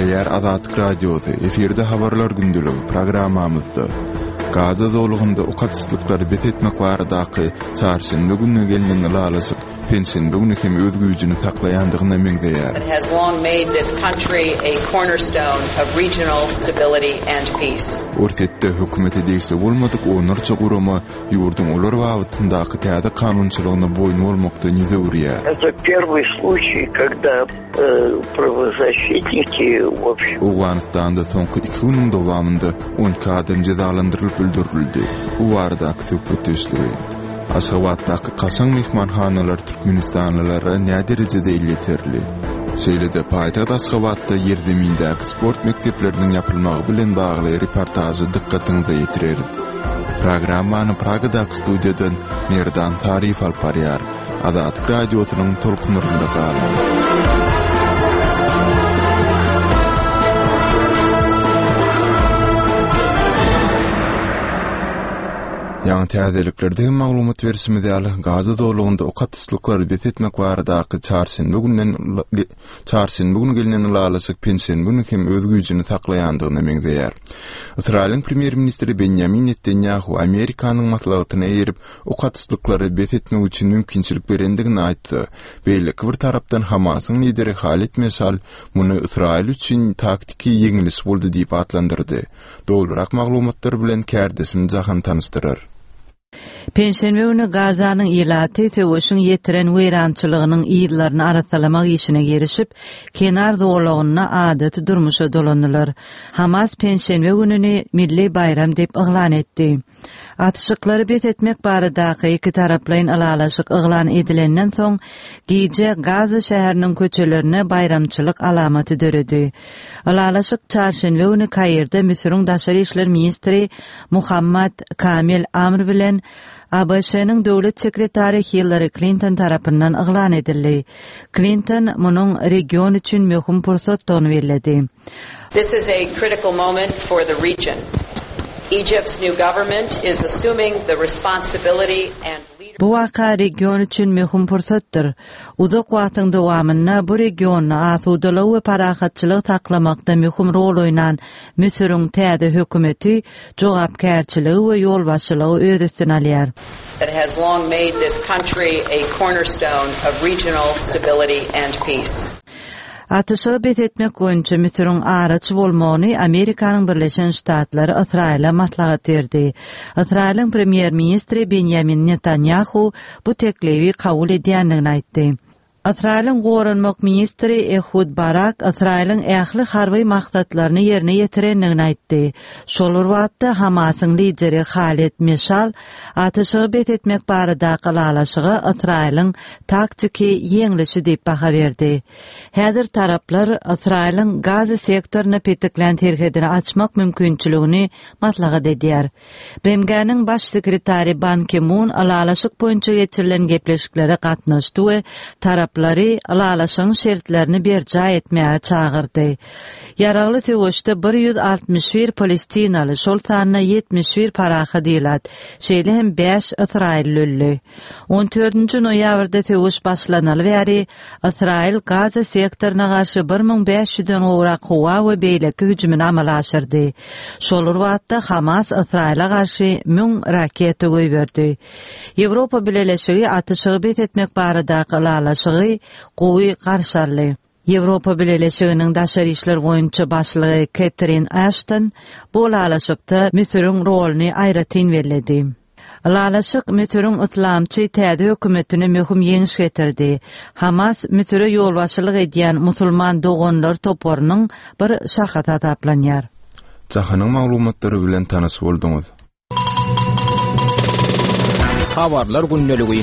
Däýär Azatlyk radiosu efirde habarlar gündüligi programmamyzda Gaza dowlugynda okatsızlyklary betetmek baradaky çarşamba günü gelinen ulalysyk pensiýa bugün hem öz güýjüni taklaýandygyna meňdeýär. It has long made this country a cornerstone of regional stability and peace. Ortetde hökümeti diýse bolmadyk onurça gurama ýurdun ular wagtyndaky täze kanunçylygyna boýun bolmakdan ýüzürýär. Это первый случай, когда правозащитники вообще Awganistanda soňky 2 gündň dowamında 12 adam jazalandyrylyp öldürildi. Bu baradaky söhbetleşdi. Aşgabatdaky kaçan mehmanhanalar Türkmenistanlylara näme derejede illeterli? Şeýlede paýtagat Aşgabatda ýerdemindäki sport mekdepleriniň ýapylmagy bilen bagly reportajy dikkatyňyza ýetireriz. Programmany Pragadaky studiýadan Merdan Tarif alparýar. Azatlyk radiosynyň tolkunlarynda galan. Ýa-ni täzeliklerden maglumat bersimiz ýaly Gaza dowlugynda okatsızlyklary betetmek baradaky çarşamba günü gelinen ulalysyk pensiýa bugün hem öz güýjüni taklaýandygyna meňdeýär. Israýlyň premier ministri Benjamin Netanyahu Amerikanyň maslahatyna erip okatsızlyklary betetmek üçin mümkinçilik berendigini aýtdy. Beýleki bir tarapdan Hamasyň lideri Halit Mesal muny Israýl üçin taktiki ýeňilis boldy diýip atlandyrdy. Dowlurak maglumatlar bilen kärdesim jahan tanışdyrar. Pensiýa günü Gazanyň ilaty töwüşüň ýetiren weýrançylygynyň ýyllaryny arasalamak işine girişip, kenar dowlagyna adaty durmuşa dolandylar. Hamas pensiýa gününi milli bayram diýip iglan etdi. Atışıklary betetmek baradaky iki taraplaryň alalaşyk iglan edilenden soň gece Gaza şäheriniň köçelerine bayramçylyk alamaty döredi. Alalaşyk çarşamba günü Kairde Misiriň daşary işler ministri Muhammad Kamil Amr bilen ABŞ'nın döwlet sekretary Hillary Clinton tarapyndan iglan edildi. Clinton munyň region üçin möhüm pursat berildi. This is a critical moment for the region. Egypt's new government is assuming the responsibility and Bu waka region üçin möhüm pursatdyr. Uzak wagtyň dowamyna bu regiony asudalyk we parahatçylyk taklamakda möhüm rol oýnan Misiriň täze hökümeti jogapkärçiligi we ýolbaşçylygy öz üstüne alýar. It has long made this country a cornerstone of regional stability and peace. Atışy betetmek boýunça Misiriň araçy bolmagyny Amerikanyň Birleşen Ştatlary Israýla maslahat berdi. Israýlyň premier ministri Benjamin Netanyahu bu teklifi kabul edýändigini aýtdy. Israýlyň goranmak ministri Ehud Barak Israýlyň ähli harby maksatlaryny ýerine ýetirendigini aýtdy. Şol wagtda Hamasyň lideri Halit Mesal atışy betetmek baradaky alalaşygy Israýlyň taktiki ýeňlişi diýip baha berdi. Häzir taraplar Israýlyň Gaza sektoruny petiklen terhedini açmak mümkinçiligini maslahat edýär. BMG'niň baş sekretary Ban Ki-moon alalaşyk boýunça geçirilen gepleşiklere gatnaşdy we taraplary alalaşyň şertlerini berja etmäge çağırdy. Ýaragly töwüşde 161 Palestinaly, şol sanyna 71 paraha diýilat. Şeýle hem 5 Israýl öldü. 14-nji noýabrda töwüş başlanaly bäri Israýl Gaza sektoruna garşy 1500-den gowrak howa we beýleki hüjümini amala aşyrdy. Şol wagtda Hamas Israýla garşy 1000 raket goýberdi. Ýewropa Birleşigi atışy betetmek baradaky alalaşygy gowy garşarly. Ýewropa Birleşiginiň daşary işler boýunça başlygy Catherine Ashton bu alalaşykda Misiriň roluny aýratyn berdi. Alalaşyk Misiriň islamçy täze hökümetine möhüm ýeňiş getirdi. Hamas Misire ýolbaşçylyk edýän musulman dogonlar toporunyň bir şahaty taplanýar. Jahanyň maglumatlary bilen tanys bolduňyz. Habarlar günneligi.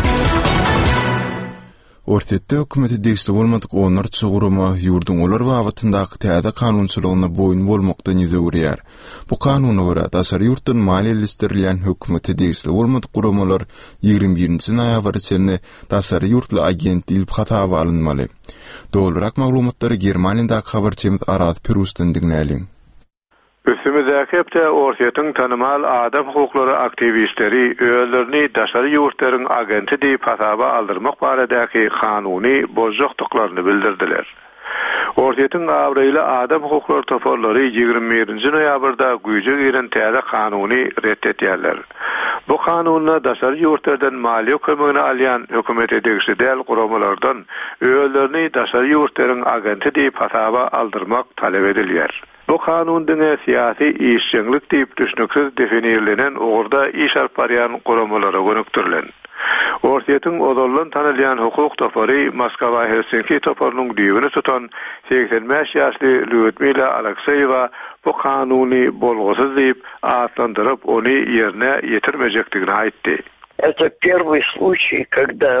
Ortetde hökümeti diýse bolmadyk onurça gurama ýurdun ular wagtyndaky täze kanunçylygyna boýun bolmakdan ýüzürýär. Bu kanuny görä daşary ýurtdan maliýeleşdirilýän hökümeti diýse bolmadyk guramalar 21-nji noýabr içinde daşary ýurtly agent diýip hatawa alynmaly. Dowlurak maglumatlary Germaniýadaky habarçymyz Arat Pirusdan dinläliň. Üstümüzdäki hepde ortaýatyň tanymal adam hukuklary aktivistleri öýlerini daşary ýurtlaryň agenti diýip hatawa aldyrmak baradaky kanuny bozjoklyklaryny bildirdiler. Ortaýytyň awraýly adam hukukları toparlary 21-nji noýabrda güýje giren täze kanuny reddetýärler. Bu kanunla daşary ýurtlardan maliýe kömegini alýan hökümet edegisi däl guramalardan öýlerini daşary ýurtlaryň agenti diýip hasaba aldyrmak talep edilýär. Bu kanun diňe syýasy işçilik diýip düşünüksiz definirlenen orada iş alyp barýan guramalara gönükdirilen. Ortaýytyň odollan tanylýan hukuk topary Moskwa Helsinki toparynyň düýbüni tutan 85 ýaşly Lyudmila Alekseýewa bu kanuny bolgusyz diýip atlandyryp ony ýerine ýetirmejekdigini aýtdy. Это первый случай, когда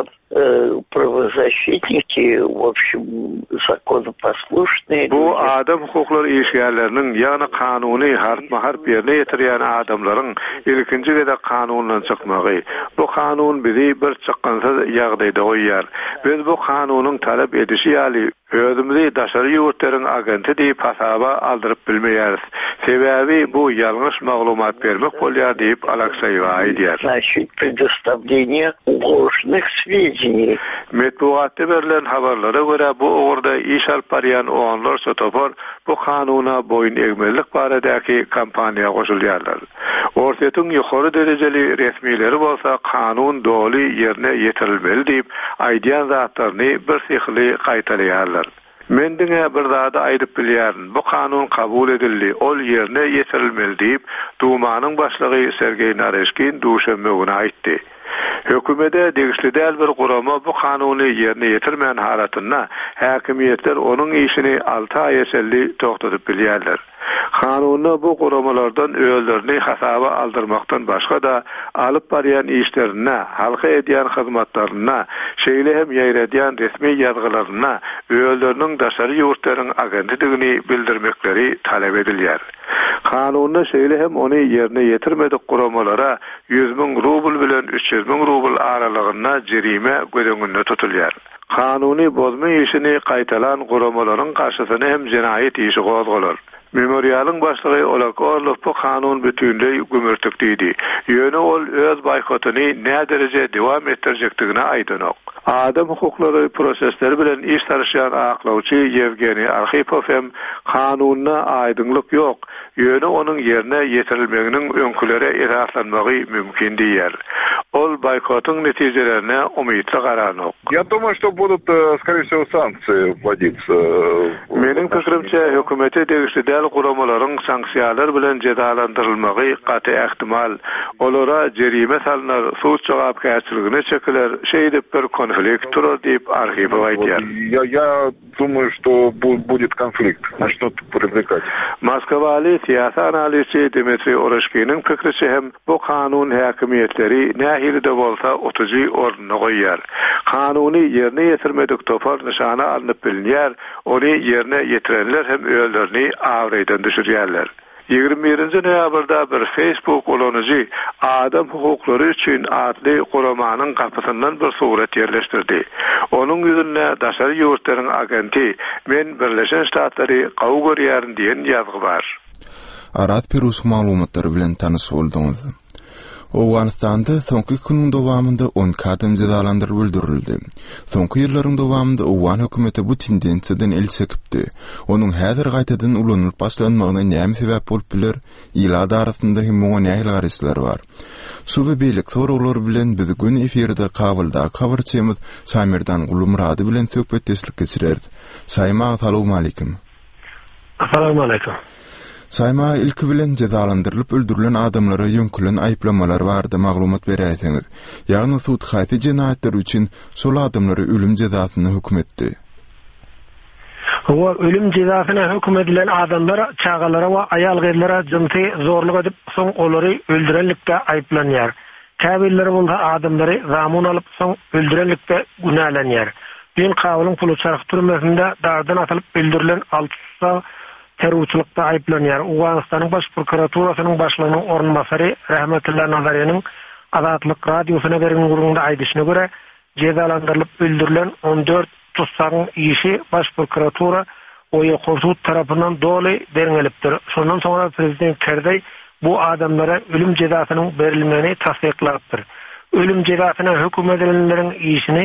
правозащитники, в общем, законопослушные. Bu adam hukukları işgärleriniň ýagny kanuny harp ýerine ýetirýän adamlaryň ilkinji gede kanundan çykmagy. Bu kanun bizi bir çykkansyz ýagdaýda goýýar. Biz bu kanunyň talep edişi ýaly özümizi daşary ýurtlaryň agenti diýip hasaba aldyryp bilmeýäris. Sebäbi bu ýalňyş maglumat bermek bolýar diýip Alekseýewa aýdýar. Значит, предоставление ложных сведений. Metbuatda berilen habarlara göre bu orada iş alyp barýan oğanlar sotopar bu kanuna boyun egmelik baradaki kampanya goşulýarlar. Ortaýytyň ýokary derejeli resmileri bolsa kanun doly ýerine ýetirilmeli diýip aýdýan zatlaryny bir sihli gaýtarýarlar. Men diňe bir zada aýdyp bilýärin. Bu kanun kabul edildi, ol ýerine ýetirilmeli diýip Dumanyň başlygy Sergey Nareshkin duşanbe güni aýtdy. Hökümete degişli däl bir gurama bu kanuny ýerine ýetirmän halatynda häkimiýetler onuň işini 6 ay eselli toktatyp bilýärler. Kanuny bu guramalardan öýlerini hasaba aldyrmakdan başga da alyp barýan işlerine, halka edýän hyzmatlaryna, şeýle hem ýaýradýan resmi ýazgylaryna öýleriniň daşary ýurtlaryň agentligini bildirmekleri talep edilýär. Kanuny şeýle hem ony ýerine ýetirmedik guramalara 100.000 rubl bilen 300.000 rubl aralygynda jerime gödeňinde tutulýar. Kanuny bozma işini gaýtalan guramalaryň garşysyna hem jenaýet işi gozgular. Memorialyň başlygy Olak Orlov bu kanun bütünlüği gümürtükdiydi. Ýöne ol öz boykotuny ne derece dewam etdirjekdigine aýdanyk. Adam hukukları prosesleri bilen iş tarışýan aklawçy Yevgeniy Arkhipov hem kanunyna aýdynlyk ýok. Ýöne onuň ýerine ýetirilmeginiň öňkülere esaslanmagy mümkin diýer. Ol boykotyň netijelerine umytly garanyk. Я думаю, что будут, скорее всего, санкции вводиться. Meniň pikirimçe hökümete degişli däl guramalaryň sanksiýalar bilen cezalandyrylmagy gaty ähtimal. Olara jerime salynar, suç jogapkärçiligine çekiler, şeýdip bir konflikt turar diýip Arkhipov aýtýar. Я думаю, что будет конфликт, начнут привлекать. Moskwaly siyasi analizçi Dmitri Oreshkin'in pikirçe hem bu kanun häkimiýetleri nähilde bolsa otuji orna goýýar. Kanuny ýerine ýetirmedik topar nişana alınıp bilinýär, ony ýerine ýetirenler hem öýlerini awraýdan düşürýärler. 21-nji noýabrda bir Facebook ulanyjy adam hukukları üçin adly guramanyň kapysyndan bir surat ýerleşdirdi. Onuň ýüzünde daşary ýurtlaryň agenti men Birleşen Ştatlary gawy görýärin diýen ýazgy bar. Arat Perus maglumatlary bilen tanys boldyňyz. Owganistanda soňky günüň dowamında 10 kadam cezalandyryp öldürildi. Soňky ýyllaryň dowamında Owgan hökümeti bu tendensiýadan el çekipdi. Onuň häzir gaýtadan ulanyp başlanmagyna näme sebäp bolup biler? Ýyllar arasynda hem muňa nähil garisler bar. Suwy beýlik soraglary bilen biz gün efirde kabulda habarçymyz Samirdan Gulumrady bilen söhbetdeşlik geçirer. Saýma, assalamu alaykum. Assalamu alaykum. Saýma, ilki bilen cezalandyrylyp öldürilen adamlara ýönkülen aýplamalar bardy, maglumat berýärsiňiz. Ýagny sud haýsy jenaýetler üçin şol adamlara ölüm jezasyny hukm etdi. O ölüm jezasyna hukm edilen adamlar çagalara we aýal-gerlere jynty zorluk edip soň olary öldürenlikde aýplanýar. Käbirleri bolsa adamlary zamun alyp soň öldürenlikde günahlanýar. Bir kawylyň pulu çarık türmesinde dardan atylyp öldürilen 6 terrorçylykda aýplanýar. Owganistanyň baş prokuraturasynyň başlygynyň ornmasary Rahmetullah Nazarýanyň Azatlyk radiosyna berilen gurulmada aýdyşyna görä, cezalandyrylyp öldürilen 14 tutsagyň işi baş prokuratura oýa Korsut tarapyndan doly deriňelipdir. Şondan soňra prezident Kerdey bu adamlara ölüm cezasynyň berilmegini tasdikladyr. Ölüm cezasyna hukm edilenleriň işini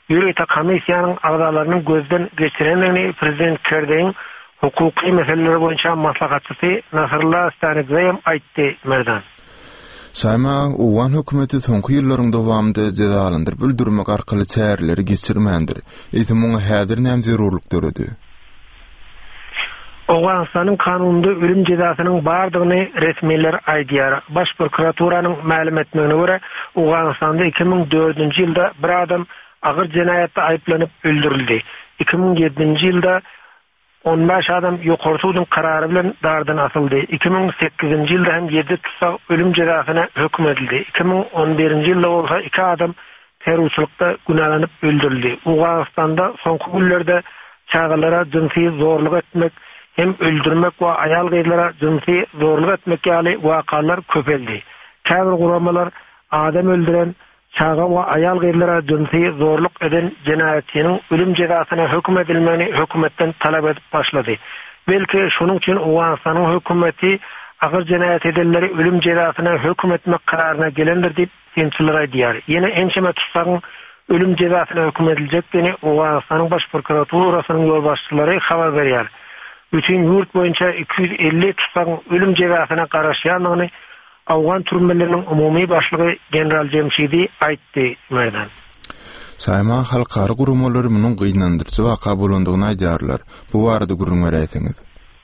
Ýürüýte komissiýanyň agdalarynyň gözden geçirendigini prezident Kerdeň hukuky meseleler boýunça maslahatçysy Nasrullah Stanigzayam aýtdy merdan. Sayma uwan hökümeti soňky ýyllaryň dowamında jezalandyryp öldürmek arkaly çäreleri geçirmändir. Eýsem muňa häzir näme zerurlyk göredi? Awganistanyň kanununda ölüm jezasynyň bardygyny resmiler aýdýar. Baş prokuraturanyň ma'lum etmegine görä, Awganistanda 2004-nji ýylda bir adam agyr jenayatda aýplanyp öldürildi. 2007-nji ýylda 15 adam ýokartydyň karary bilen dardan atyldy. 2008-nji ýylda hem 7 tutsak ölüm jezasyna hökm edildi. 2011-nji ýylda bolsa 2 adam terrorçylykda günahlanıp öldürildi. Awganistanda soňky günlerde çağalara jinsi zorluk etmek hem öldürmek we ayal gyzlara jinsi zorluk etmek ýaly wakalar köpeldi. Käbir guramalar adam öldüren, çağa we ayal gyzlara jinsi zorluk eden jenayetçiniň ölüm jezasyna hökm edilmegini hökümetten talap edip başlady. Belki şonuň üçin Awganistanyň hökümeti agyr jenayet edenleri ölüm jezasyna hökm etmek kararyna gelendir diýip temsilçiler aýdýar. Ýene ençeme tutsagyň ölüm jezasyna hökm ediljekdigini Awganistanyň baş prokuraturasynyň ýolbaşçylary habar berýär. Bütün ýurt boýunça 250 tutsagyň ölüm jezasyna garaşýanlygyny Awgan türmeleriniň umumy başlygy general Jemşidi aýtdy merdan. Sayma halkary gurumlary munyň gynandyrjy waka bolandygyny aýdýarlar. Bu barada gurulma raýatyňyz.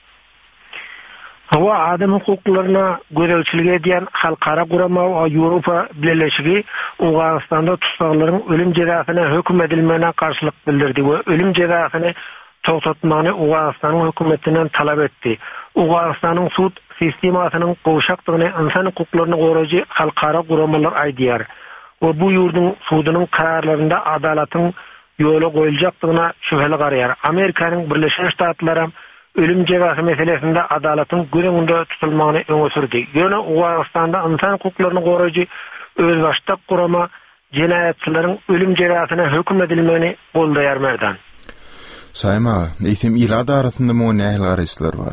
Hawa adam hukuklaryna göreçilik edýän halkara gurama we Ýewropa Birleşigi Awganistanda tutsaglaryň ölüm jezasyna hökm edilmegine karşylyk bildirdi we ölüm jezasyny togtatmagyny Awganistanyň hökümetinden talap etdi. Awganistanyň sud sistemasynyň gowşakdygyny insan hukuklaryny goraýjy halkara guramalar aýdýar. We bu ýurdun sudynyň kararlarynda adalatyň ýoly goýuljakdygyna şüpheli garýar. Amerikanyň Birleşen Ştatlary ölüm jezasy meselesinde adalatyň göreňinde tutulmagyny öňe sürdi. Ýöne Awganistanda insan hukuklaryny goraýjy özbaşdak gurama jenayetçileriň ölüm jezasyna hökm edilmegini goldaýar merdan. Sayma, eýsem ýyllar arasynda muňa nähil garaşlar bar?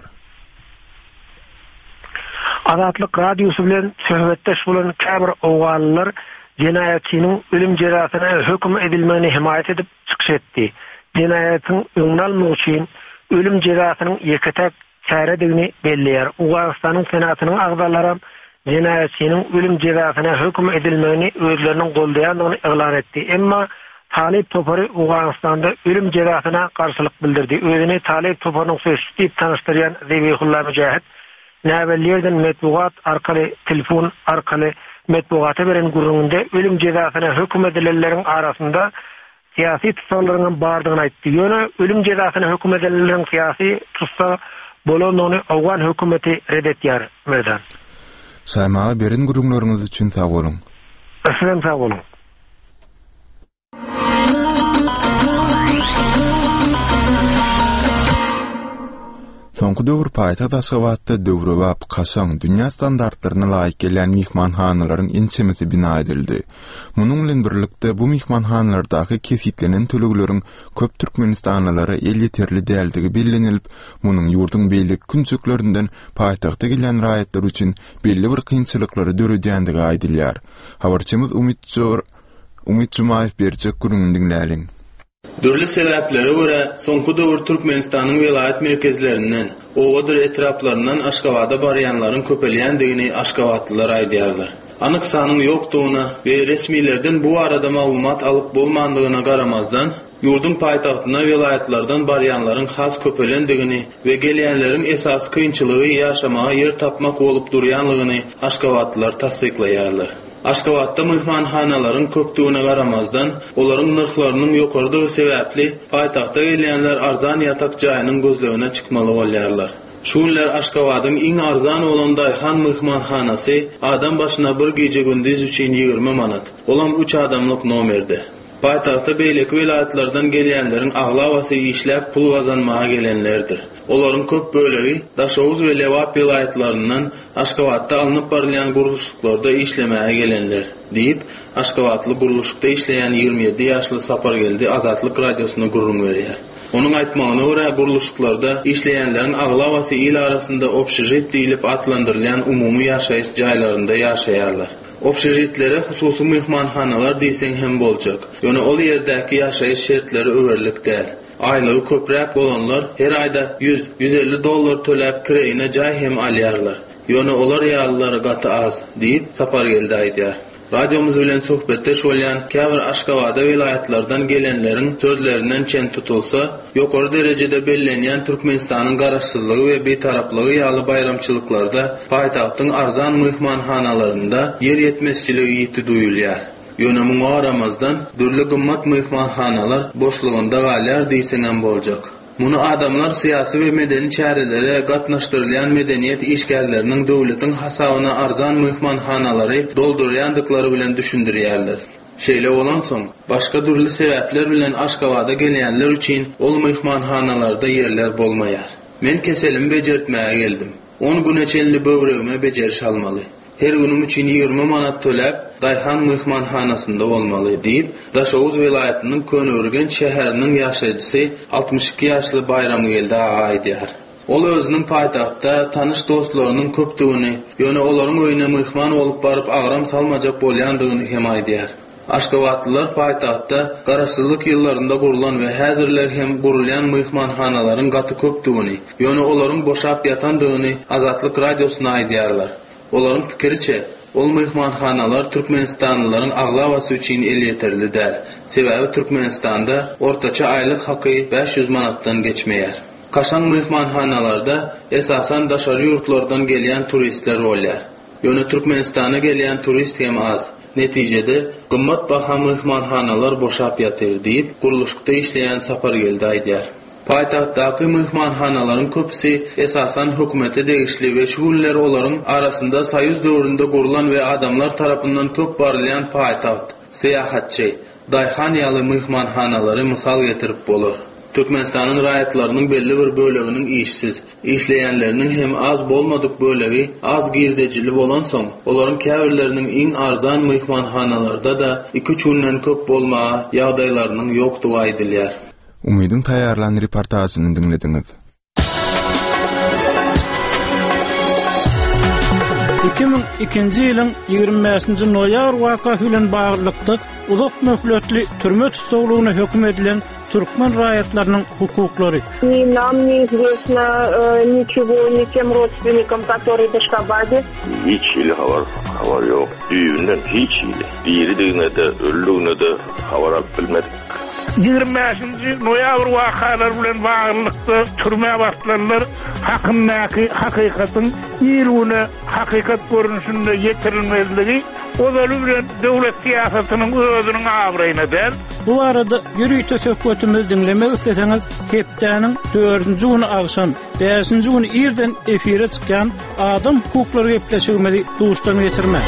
Azatlyk radiosu bilen söhbetdeş bolan käbir awganlylar jenayetçiniň ölüm jezasyna hökm edilmegini himayet edip çykyş etdi. Jenayetin öňüne almak üçin ölüm jezasynyň ýeketek çäredigini belliýär. Awganistanyň senatynyň agdalary jenayetçiniň ölüm jezasyna hökm edilmegini özleriniň goldaýanlygyny eglan etdi. Emma Talip Topary Awganistanda ölüm jezasyna karşylyk bildirdi. Özüni Talip Toparyň sözçüsü diýip tanıştyrýan Zebihullah Müjahid näwellerden metbuat arkaly, telefon arkaly metbuata beren gurrunda ölüm jezasyna hökm edilenleriň arasynda siyasi tutsaglaryň bardygyny aýtdy. Ýöne ölüm jezasyna hökm edilenleriň siyasi tutsag bolanyny Awgan hökümeti redetýär merdan. Sayma beren gurrunlaryňyz üçin sag bolun. Assalamu sag bolun. Soňky döwür paýtaxt Aşgabatda döwrewap Kaşaň dünýä standartlaryna laýyk gelen mihmanhanalaryň ençemesi bina edildi. Munyň bilen birlikde bu mihmanhanalardaky kesitlenen tölegleriň köp türkmenistanlylary el ýeterli däldigi billenilip, munyň ýurdun beýlik künçüklerinden paýtagta gelen raýatlar üçin belli bir kynçylyklary döredýändigi aýdylýar. Habarçymyz Umit Jumaýew berjek gurulmagy dinläliň. Dürli sebeplere göre soňky döwür Türkmenistanyň vilayet merkezlerinden, owadyr etraplaryndan Aşgabada barýanlaryň köpelýändigini Aşgabatlylar aýdýarlar. Anyk sanyň ýokdugyna we resmilerden bu arada maglumat alyp bolmandygyna garamazdan, ýurdun paýtagtyna vilayetlerden barýanlaryň has köpelendigini we gelýänleriň esas kynçylygy ýaşamaga ýer tapmak bolup durýanlygyny Aşgabatlylar tasdiklaýarlar. Aşgabatda mehmanhanalaryň köpdügine garamazdan, olaryň narhlarynyň ýokardygy sebäpli paýtagta gelýänler arzan ýatak jaýynyň gözlegine çykmaly bolýarlar. Şunlar Aşgabatyň iň arzan bolan Daýhan mehmanhanasy adam başyna bir gece gündüz üçin 20 manat. Olam 3 adamlyk nomerde. Paýtagta beýleki vilayetlerden gelýänleriň aglawasy işläp pul gazanmaga gelenlerdir. Olaryň köp bölegi Daşowuz we Lewap vilayetlerinden Aşgabatda alınıp barılan guruluşluklarda işlemäge gelenler diýip Aşgabatly guruluşlukda işleýän 27 ýaşly Sapargeldi Azatlyk radiosyna gurulma berýär. Onuň aýtmagyna görä guruluşluklarda işleýänleriň aglawasy il arasynda obşejet diýilip atlandyrylan umumy ýaşaýyş jaýlarynda ýaşaýarlar. Obşejitlere hususy mehmanhanalar diýsen hem boljak. Ýöne ol ýerdäki ýaşaýyş şertleri öwürlik däl. Aýlygy köprek bolanlar her aýda $100-150 töläp kireýine jaý hem alýarlar. Ýöne olar ýalylara gaty az diýip sapar geldi aýdýar. Radiomuz bilen söhbetde şolyan käbir Aşgabat vilayatlardan gelenlerin sözlerinden çen tutulsa, ýokary derejede bellenýän Türkmenistanyň garaşsyzlygy we betaraplygy ýaly bayramçylyklarda paýtagtyň arzan mehmanhanalarynda yer ýetmezçiligi ýiti duýulýar. Ýöne muňa aramazdan dürli gymmat mehmanhanalar boşlugynda galýar diýsen boljak. Munu adamlar siyasi ve medeni çarelere gatnaşdyrylýan medeniýet işgärleriniň döwletiň hasabyna arzan mehmanhanalary doldurýandykları bilen düşündirýärler. Şeýle bolan soň, başga dürli sebäpler bilen Aşgabada gelýänler üçin ol mehmanhanalarda yerler bolmaýar. Men keselim bejertmäge geldim. 10 güneçelli böwregime beceriş almaly. Her günüm üçin 20 manat töläp, Dayhan mehmanhanasynda bolmaly diýip, Daşowuz vilayatynyň Könörgen şäheriniň ýaşaýjysy 62 ýaşly Bayramgeldi aýdýar. Ol özüniň paýtagtda tanyş dostlarynyň köpdigini, ýöne olaryň öýüne mehman bolup baryp agram salmajak bolýandygyny hem aýdýar. Aşgabatlylar paýtagtda garaşsyzlyk ýyllarynda gurulan we häzirler hem gurulýan mehmanhanalaryň gaty köpdigini, ýöne olaryň boşap ýatandygyny Azatlyk radiosyna aýdýarlar. Olaryň pikiriçe, ol mehmanhanalar Türkmenistanlylaryň aglawasy üçin el ýeterli däl. Sebäbi Türkmenistanda ortaça aýlyk haky 500 manatdan geçmeýär. Kaşan mehmanhanalarda esasan daşary ýurtlardan gelýän turistler bolýar. Ýöne Türkmenistana gelýän turist hem az. Netijede gymmat baha mehmanhanalar boşap ýatyr diýip guruluşda işleýän sapar geldi aýdýar. Paýtagtdaky mehmanhanalaryň köpüsi esasan hökümete degişli we şuguller olaryň arasynda Soýuz döwründe gurulan we adamlar tarapyndan köp barylýan paýtagt, seýahatçy, Dayhan ýaly mehmanhanalary mysal getirip bolar. Türkmenistanyň raýatlarynyň belli bir böleginiň işsiz, işleýänleriniň hem az bolmadyk bölegi az girdejili bolan soň, olaryň käbirleriniň iň arzan mehmanhanalarda da 2-3 günden köp bolmagy ýagdaýlarynyň ýokdugy aýdylýar. Umidin taýarlan reportasyny dinlediňiz. 2002-nji ýylyň 25-nji noýabr wakasy bilen baglykda uzak möhletli türme tutulgyna hökm edilen türkmen raýatlarynyň hukuklary. Ни нам неизвестно ничего никем родственникам, которые в Ашгабаде. Hiç havar yok. Düğünden hiç ile. Biri de öldüğüne de havar alıp bilmedik. 25-nji noýabr wakalar bilen baglykda türme başlanlar hakyndaky hakykatyň ýerine hakykat görünüşinde ýetirilmezligi ozaly bilen döwlet siýasatynyň özüniň abraýyna der. Bu arada ýürüýte söhbetimizi dinlemek isteseňiz hepdeniň 4-nji güni agşam 5-nji güni ýerden efire çykan adam hukuklary gepleşigimizi duşdan geçirmek.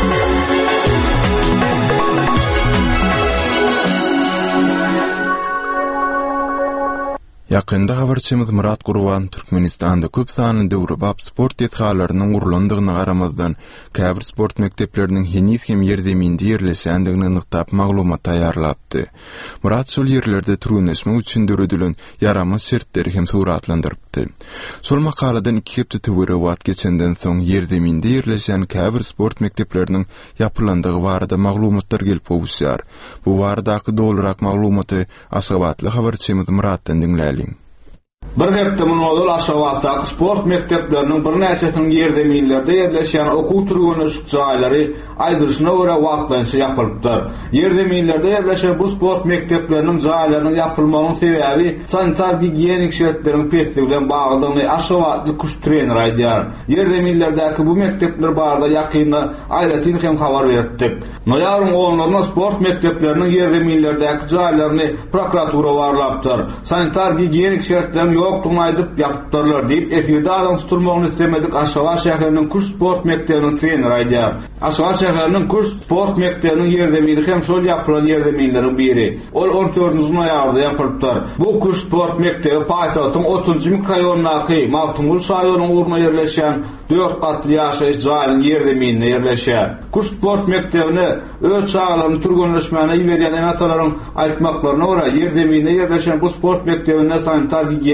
Yakında habarçymyz Murat Gurban Türkmenistanda köp sany döwrebap sport ýetgalarynyň gurulandygyna garamazdan käbir sport mekdepleriniň henis hem ýerdeminde ýerleşendigini nyktap maglumat taýýarlapdy. Murat şol ýerlerde turunysmy üçin döredilen yaramaz şertleri hem suratlandyrypdy. Şol makaladan 2 hepde töwere wagt geçenden soň ýerdeminde ýerleşen käbir sport mekdepleriniň ýapylandygy barada maglumatlar gelip owuşýar. Bu baradaky dolurak maglumaty Aşgabatly habarçymyz Muratdan dinläýär. Bir hepde munodul Aşgabatdaky sport mektepleriniň bir näçetiniň ýerdeminlerde ýerleşýän okuw türgünüş jaýlary aýdyryşyna görä wagtlança ýapylypdyr. Ýerdeminlerde ýerleşen bu sport mektepleriniň jaýlarynyň ýapylmagynyň sebäbi sanitar gigiyenik şertleriň pesli bilen baglandygyny Aşgabatly kuş trener aýdýar. Ýerdeminlerdäki bu mektepler barada ýakyny aýratyn hem habar berdik. Noýabryň 10-laryna sport mektepleriniň ýerdeminlerdäki jaýlaryny prokuratura barlapdyr. Sanitar gigiyenik şertlerini ýokdugyny aýdyp ýapypdyrlar diýip efirde adam tutulmagyny istemedik. Aşgabat şäheriniň Kuş sport mektebiniň treneri aýdýar. Aşgabat şäheriniň Kuş sport mektebiniň ýerdemini hem şol ýapylan ýerdeminleriň biri. Ol 14-nji noýabrda ýapylypdyr. Bu Kuş sport mektebi paýtagtyň 30-njy mikroraýonunaky Mawtungul şaýorunyň uruny ýerleşen 4 gatly ýaşaýyş jaýynyň ýerdeminde ýerleşýär. Kuş sport mektebini öz çağlaryny turgunlaşmagyna ýerýän enatalaryň aýtmaklaryna görä ýerdeminde ýerleşen bu sport mektebinde sanitar gigiyenik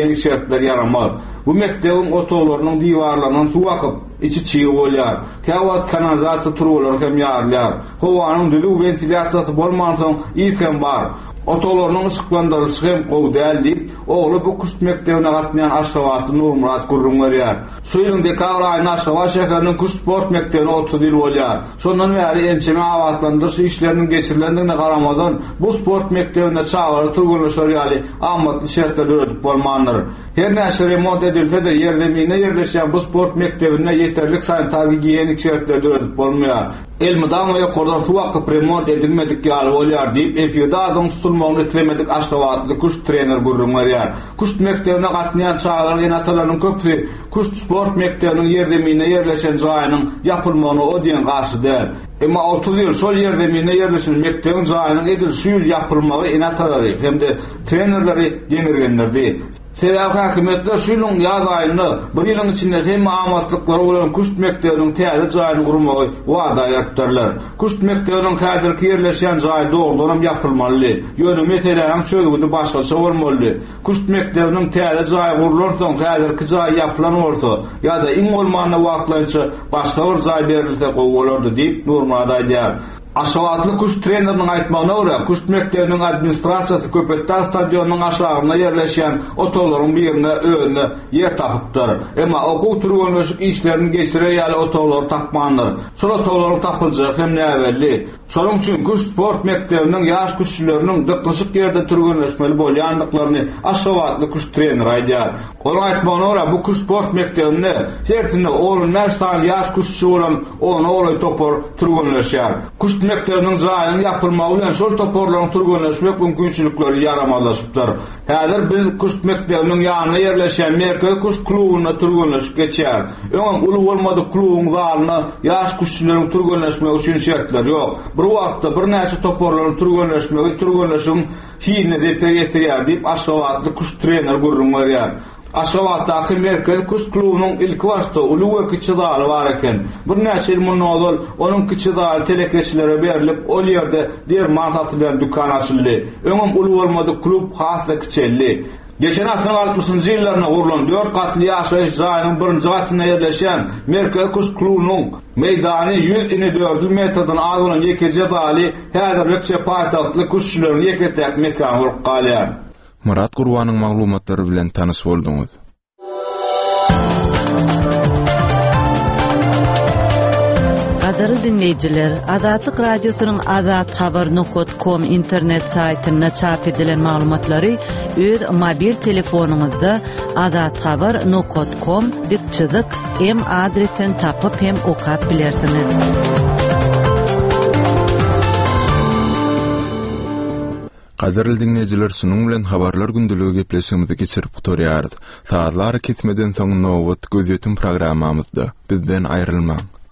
giýenik şertler yaramaz. Bu mektebiň otoglarynyň diwarlarynyň su akyp, içi çiğ bolýar. Käwat kanalizasiýa turulary hem ýarlar. Howanyň düzgün ventilyasiýasy bolmansoň ýykem bar. Otoglarynyň ışıklandyrylşy hem gowy däl diýip, oğlu bu kuşt mektebine gatnaýan Aşgabatly Nurmurat Gurrun berýär. Şu ýylyň dekabr aýyna Aşgabat şäheriniň kuşt sport mektebine 30 ýyl bolýar. Şondan bäri ençeme awatlandyryş işleriniň geçirilendigine garamazdan bu sport mektebine çağları turgunlaşar ýaly ammatly şertler ödüp bolmandyr. Her näçe remont edilse de ýerdemine ýerleşýän bu sport mektebine ýeterlik sanitariýa giýenik şertler ödüp bolmaýar. Elmydam we ýokardan su akyp remont edilmedik ýaly bolýar diýip efirde adam tutulmagyny etlemedik Aşgabatly kuşt trener Gurrun berýär. Kuşt mektebine gatnaýan çağlaryň enatalarynyň köpüsi kuşt sport mektebiniň ýerdemine ýerleşen jaýynyň ýapylmagyna o diýen garşy däl. Emma 30 ýyl şol ýerdemine ýerleşen mektebiň jaýynyň edil şu ýyl ýapylmagy enatalary hemde trenerleri ýeňirgenlerdi. Sebäbi häkimetler şu ýylyň ýaz aýyny bir ýylyň içinde hem amatlyklar bolan kuşt mektebiniň täze jaýyny gurmagy wada ýetdirler. Kuşt mektebiniň häzirki ýerleşen jaýy dogrudan ýapylmaly. Ýöne meseleň çözgüdi başgaça bolmaly. Kuşt mektebiniň täze jaýy gurulansoň häzirki jaýy ýapylan bolsa, ýa-da iň bolmany wagtlança başga bir jaýy berilse gowy bolardy diýip Nurmurat aýdýar. Aşgabatly kuşt treneriniň aýtmagyna görä, kuşt mektebiniň administrasiýasy Köpekdağ stadionynyň aşagyna ýerleşýän otoglaryň birine öňüne ýer tapypdyr. Emma okuw turgunlaşyk işlerini geçirýär ýaly otoglar tapmandyr. Şol otoglaryň tapyljagy hem näwelli. Şonuň üçin kuşt sport mektebiniň ýaş kuşçylarynyň dyklyşyk ýerde turgunlaşmaly bolýandyklaryny Aşgabatly kuşt trener aýdýar. Onuň aýtmagyna görä, bu kuşt sport mektebinde hersinde oğlun näçe ýaş kuşçy bolan onu olay topor turgunlaşýar. Kuşt mektebiniň jaýynyň ýapylmagy bilen şol toporlaryň turgunlaşmak mümkinçilikleri ýaramazlaşypdyr. Häzir biz kuşt mektebiniň ýanyna ýerleşen Merkez kuşt klubyna turgunlaşyp geçýär. Öňem uly bolmady klubyň zalyna ýaş kuşçylaryň turgunlaşmagy üçin şertler ýok. Bir wagtda bir näçe toporlaryň turgunlaşygyň hine dep ýetirýär diýip Aşgabatly kuşt trener Gurrun berýär. Aşgabatdaky Merkez kuşt klubynyň ilki başda uly wekilçiligi bar eken. Bir näçe ýyl mundan onuň kiçiligi telekeçilere berilip, ol ýerde der manfaatly bilen dukan açyldy. Öňem uly bolmady klub has we kiçelli. Geçen asrın 60-njy ýyllaryna gurulan 4 katly ýaşaýyş jaýynyň birinji gatyna ýerleşen Merkez kuşt klubynyň meýdany 154 metrden az bolan ýekeje daly häzirlikçe paýtahtly kuşçylaryň ýeketek mekany bolup galýar. Murat Gurwanyň maglumatlary bilen tanys bolduňuz. Qadarly dinleyijiler, Azatlyk radiosynyň azathabar.com internet saýtyna çap edilen maglumatlary öz mobil telefonuňyzda azathabar.com dipçyzyk m adresinden tapyp hem okap bilersiňiz. Qadarly dinleyijiler, şunun bilen habarlar gündüligi gepleşigimizi geçirip gutarýarys. Saatlar ketmeden soň nowat gözýetim programmamyzda bizden aýrylmaň.